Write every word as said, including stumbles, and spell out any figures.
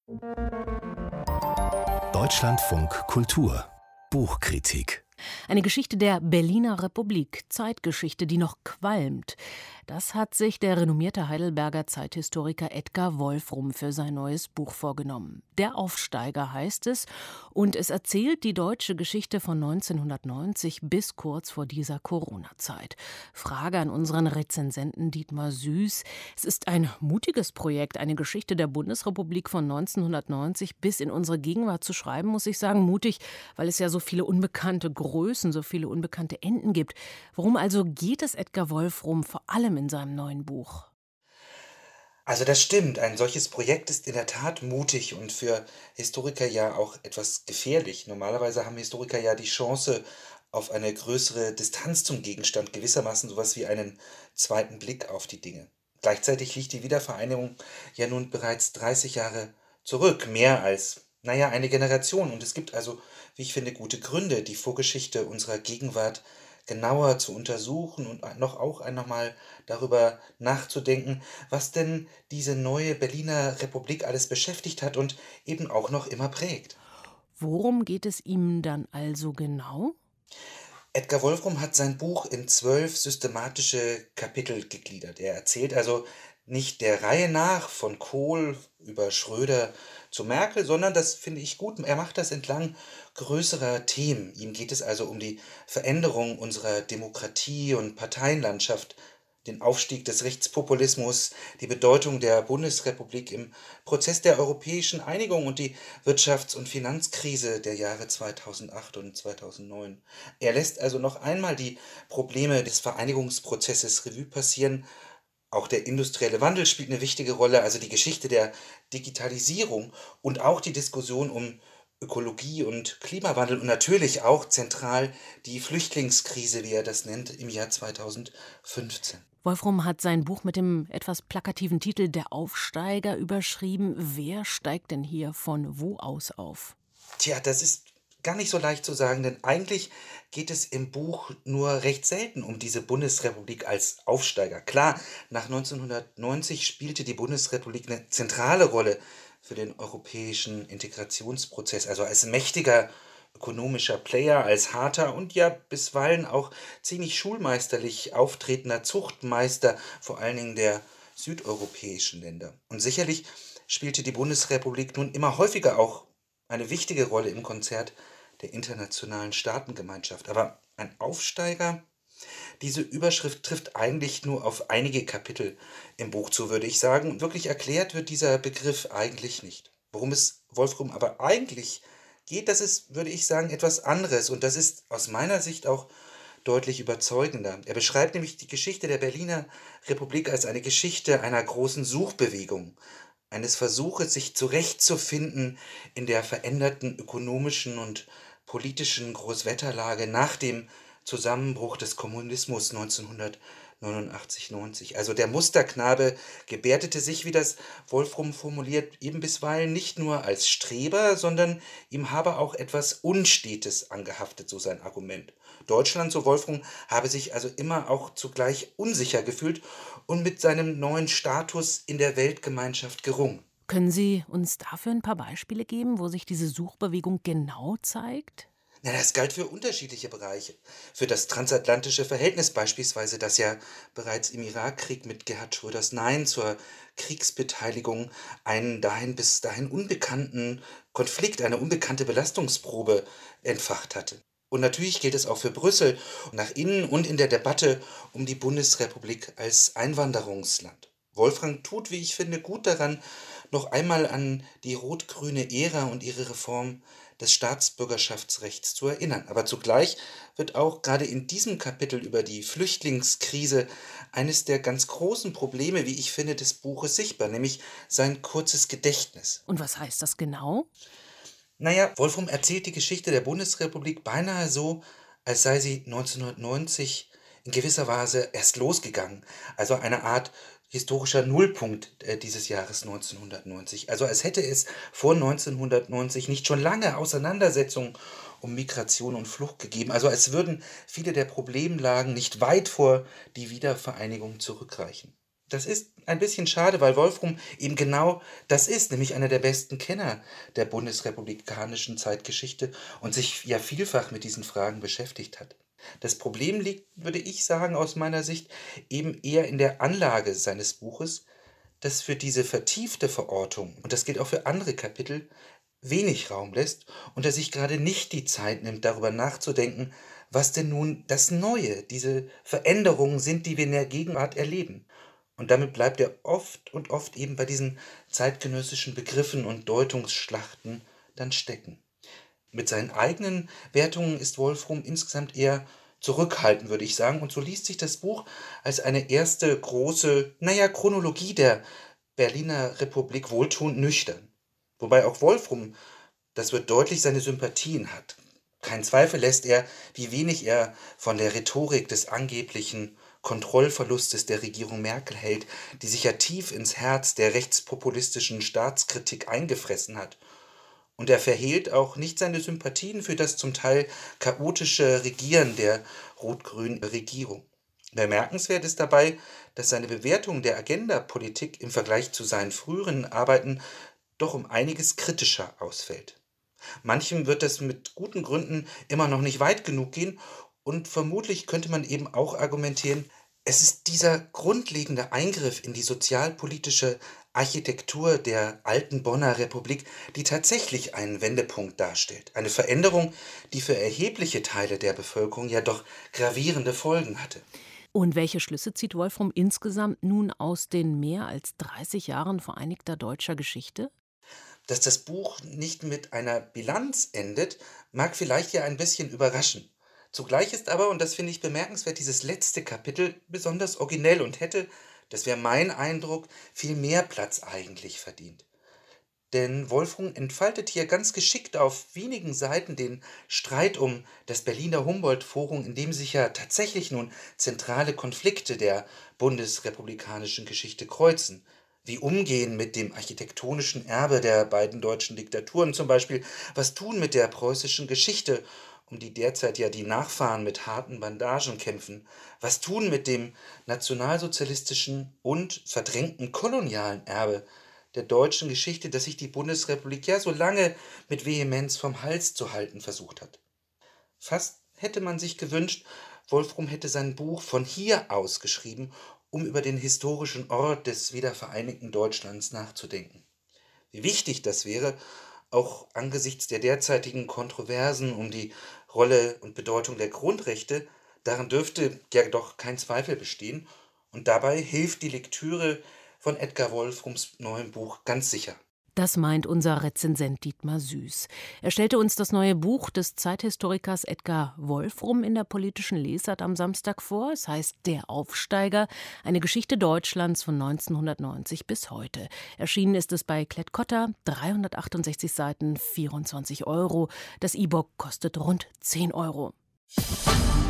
Deutschlandfunk Kultur Buchkritik. Eine Geschichte der Berliner Republik, Zeitgeschichte, die noch qualmt. Das hat sich der renommierte Heidelberger Zeithistoriker Edgar Wolfrum für sein neues Buch vorgenommen. Der Aufsteiger heißt es, und es erzählt die deutsche Geschichte von neunzehnhundertneunzig bis kurz vor dieser Corona-Zeit. Frage an unseren Rezensenten Dietmar Süß. Es ist ein mutiges Projekt, eine Geschichte der Bundesrepublik von neunzehnhundertneunzig bis in unsere Gegenwart zu schreiben, muss ich sagen. Mutig, weil es ja so viele unbekannte Größen, so viele unbekannte Enden gibt. Worum also geht es Edgar Wolfrum vor allem in seinem neuen Buch? Also das stimmt, ein solches Projekt ist in der Tat mutig und für Historiker ja auch etwas gefährlich. Normalerweise haben Historiker ja die Chance auf eine größere Distanz zum Gegenstand, gewissermaßen sowas wie einen zweiten Blick auf die Dinge. Gleichzeitig liegt die Wiedervereinigung ja nun bereits dreißig Jahre zurück, mehr als, naja, eine Generation. Und es gibt also, wie ich finde, gute Gründe, die Vorgeschichte unserer Gegenwart genauer zu untersuchen und noch auch einmal darüber nachzudenken, was denn diese neue Berliner Republik alles beschäftigt hat und eben auch noch immer prägt. Worum geht es ihm dann also genau? Edgar Wolfrum hat sein Buch in zwölf systematische Kapitel gegliedert. Er erzählt also nicht der Reihe nach von Kohl über Schröder zu Merkel, sondern, das finde ich gut, er macht das entlang größerer Themen. Ihm geht es also um die Veränderung unserer Demokratie- und Parteienlandschaft, den Aufstieg des Rechtspopulismus, die Bedeutung der Bundesrepublik im Prozess der europäischen Einigung und die Wirtschafts- und Finanzkrise der Jahre zweitausendacht und zweitausendneun. Er lässt also noch einmal die Probleme des Vereinigungsprozesses Revue passieren. Auch der industrielle Wandel spielt eine wichtige Rolle, also die Geschichte der Digitalisierung und auch die Diskussion um Ökologie und Klimawandel und natürlich auch zentral die Flüchtlingskrise, wie er das nennt, im Jahr zweitausendfünfzehn. Wolfrum hat sein Buch mit dem etwas plakativen Titel Der Aufsteiger überschrieben. Wer steigt denn hier von wo aus auf? Tja, das ist gar nicht so leicht zu sagen, denn eigentlich geht es im Buch nur recht selten um diese Bundesrepublik als Aufsteiger. Klar, nach neunzehnhundertneunzig spielte die Bundesrepublik eine zentrale Rolle für den europäischen Integrationsprozess, also als mächtiger ökonomischer Player, als harter und ja bisweilen auch ziemlich schulmeisterlich auftretender Zuchtmeister, vor allen Dingen der südeuropäischen Länder. Und sicherlich spielte die Bundesrepublik nun immer häufiger auch eine wichtige Rolle im Konzert der internationalen Staatengemeinschaft. Aber ein Aufsteiger, diese Überschrift trifft eigentlich nur auf einige Kapitel im Buch zu, würde ich sagen. Wirklich erklärt wird dieser Begriff eigentlich nicht. Worum es Wolfrum aber eigentlich geht, das ist, würde ich sagen, etwas anderes. Und das ist aus meiner Sicht auch deutlich überzeugender. Er beschreibt nämlich die Geschichte der Berliner Republik als eine Geschichte einer großen Suchbewegung, eines Versuches, sich zurechtzufinden in der veränderten ökonomischen und politischen Großwetterlage nach dem Zusammenbruch des Kommunismus neunzehnhundertneunundachtzig neunzig. Also der Musterknabe gebärdete sich, wie das Wolfrum formuliert, eben bisweilen nicht nur als Streber, sondern ihm habe auch etwas Unstetes angehaftet, so sein Argument. Deutschland, so Wolfrum, habe sich also immer auch zugleich unsicher gefühlt und mit seinem neuen Status in der Weltgemeinschaft gerungen. Können Sie uns dafür ein paar Beispiele geben, wo sich diese Suchbewegung genau zeigt? Ja, das galt für unterschiedliche Bereiche. Für das transatlantische Verhältnis beispielsweise, das ja bereits im Irakkrieg mit Gerhard Schröders Nein zur Kriegsbeteiligung einen dahin bis dahin unbekannten Konflikt, eine unbekannte Belastungsprobe entfacht hatte. Und natürlich gilt es auch für Brüssel, nach innen und in der Debatte um die Bundesrepublik als Einwanderungsland. Wolfram tut, wie ich finde, gut daran, noch einmal an die rot-grüne Ära und ihre Reform des Staatsbürgerschaftsrechts zu erinnern. Aber zugleich wird auch gerade in diesem Kapitel über die Flüchtlingskrise eines der ganz großen Probleme, wie ich finde, des Buches sichtbar, nämlich sein kurzes Gedächtnis. Und was heißt das genau? Naja, Wolfram erzählt die Geschichte der Bundesrepublik beinahe so, als sei sie neunzehnhundertneunzig in gewisser Weise erst losgegangen. Also eine Art historischer Nullpunkt äh, dieses Jahres neunzehnhundertneunzig. Also als hätte es vor neunzehnhundertneunzig nicht schon lange Auseinandersetzungen um Migration und Flucht gegeben. Also als würden viele der Problemlagen nicht weit vor die Wiedervereinigung zurückreichen. Das ist ein bisschen schade, weil Wolfrum eben genau das ist, nämlich einer der besten Kenner der bundesrepublikanischen Zeitgeschichte und sich ja vielfach mit diesen Fragen beschäftigt hat. Das Problem liegt, würde ich sagen, aus meiner Sicht eben eher in der Anlage seines Buches, das für diese vertiefte Verortung, und das gilt auch für andere Kapitel, wenig Raum lässt und er sich gerade nicht die Zeit nimmt, darüber nachzudenken, was denn nun das Neue, diese Veränderungen sind, die wir in der Gegenwart erleben. Und damit bleibt er oft und oft eben bei diesen zeitgenössischen Begriffen und Deutungsschlachten dann stecken. Mit seinen eigenen Wertungen ist Wolfrum insgesamt eher zurückhaltend, würde ich sagen. Und so liest sich das Buch als eine erste große, naja, Chronologie der Berliner Republik wohltuend nüchtern. Wobei auch Wolfrum, das wird deutlich, seine Sympathien hat. Kein Zweifel lässt er, wie wenig er von der Rhetorik des angeblichen Kontrollverlustes der Regierung Merkel hält, die sich ja tief ins Herz der rechtspopulistischen Staatskritik eingefressen hat. Und er verhehlt auch nicht seine Sympathien für das zum Teil chaotische Regieren der rot-grünen Regierung. Bemerkenswert ist dabei, dass seine Bewertung der Agenda-Politik im Vergleich zu seinen früheren Arbeiten doch um einiges kritischer ausfällt. Manchem wird das mit guten Gründen immer noch nicht weit genug gehen und vermutlich könnte man eben auch argumentieren, es ist dieser grundlegende Eingriff in die sozialpolitische Architektur der alten Bonner Republik, die tatsächlich einen Wendepunkt darstellt. Eine Veränderung, die für erhebliche Teile der Bevölkerung ja doch gravierende Folgen hatte. Und welche Schlüsse zieht Wolfrum insgesamt nun aus den mehr als dreißig Jahren vereinigter deutscher Geschichte? Dass das Buch nicht mit einer Bilanz endet, mag vielleicht ja ein bisschen überraschen. Zugleich ist aber, und das finde ich bemerkenswert, dieses letzte Kapitel besonders originell und hätte, das wäre mein Eindruck, viel mehr Platz eigentlich verdient. Denn Wolfrum entfaltet hier ganz geschickt auf wenigen Seiten den Streit um das Berliner Humboldt-Forum, in dem sich ja tatsächlich nun zentrale Konflikte der bundesrepublikanischen Geschichte kreuzen. Wie umgehen mit dem architektonischen Erbe der beiden deutschen Diktaturen zum Beispiel? Was tun mit der preußischen Geschichte, um die derzeit ja die Nachfahren mit harten Bandagen kämpfen? Was tun mit dem nationalsozialistischen und verdrängten kolonialen Erbe der deutschen Geschichte, das sich die Bundesrepublik ja so lange mit Vehemenz vom Hals zu halten versucht hat? Fast hätte man sich gewünscht, Wolfrum hätte sein Buch von hier aus geschrieben, um über den historischen Ort des wiedervereinigten Deutschlands nachzudenken. Wie wichtig das wäre, auch angesichts der derzeitigen Kontroversen um die Rolle und Bedeutung der Grundrechte, daran dürfte ja doch kein Zweifel bestehen, und dabei hilft die Lektüre von Edgar Wolfrums neuem Buch ganz sicher. Das meint unser Rezensent Dietmar Süß. Er stellte uns das neue Buch des Zeithistorikers Edgar Wolfrum in der Politischen Lesart am Samstag vor. Es heißt Der Aufsteiger, eine Geschichte Deutschlands von neunzehnhundertneunzig bis heute. Erschienen ist es bei Klett-Cotta, dreihundertachtundsechzig Seiten, vierundzwanzig Euro. Das E-Book kostet rund zehn Euro.